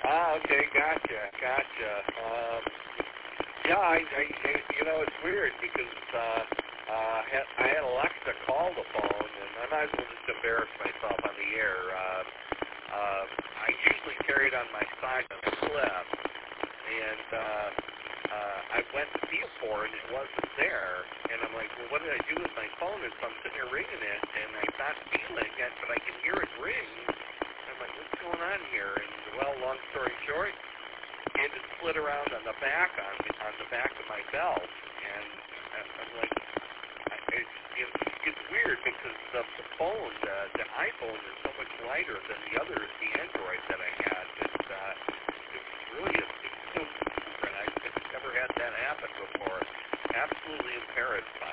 Okay, gotcha. Yeah, it's weird because I had Alexa call the phone, and I might as well just embarrass myself on the air. I usually carry it on my side on the clip, and I went to feel for it, and it wasn't there. And I'm like, well, what did I do with my phone? And so I'm sitting there ringing it, and I'm not feeling it, but I can hear it ring. I'm like, what's going on here? And, well, long story short, it had slid around on the back of my belt, and I'm like, it's weird because the phone, the iPhone is so much lighter than the Android that I had. It's really it's so different. I've never had that happen before. Absolutely embarrassed